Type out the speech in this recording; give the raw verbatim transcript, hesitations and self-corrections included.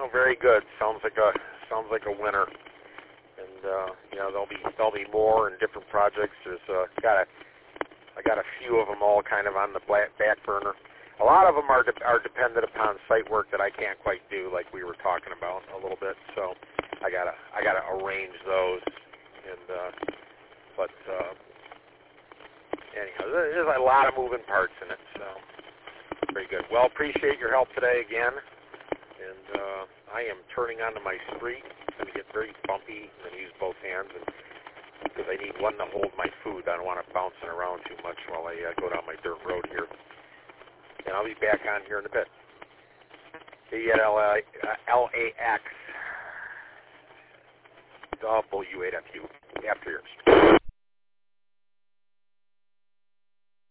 Oh, very good. Sounds like a sounds like a winner. And uh, you know, there'll be there'll be more and different projects. There's uh, got a I got a few of them all kind of on the back burner. A lot of them are de- are dependent upon site work that I can't quite do, like we were talking about a little bit. So I gotta I gotta arrange those. And uh, but uh, anyhow, there's a lot of moving parts in it. So very good. Well, appreciate your help today again. And uh, I am turning onto my street. It's going to get very bumpy. I'm going to use both hands and because I need one to hold my food. I don't want it bouncing around too much while I uh, go down my dirt road here. And I'll be back on here in a bit. E L A X W eight F U after yours.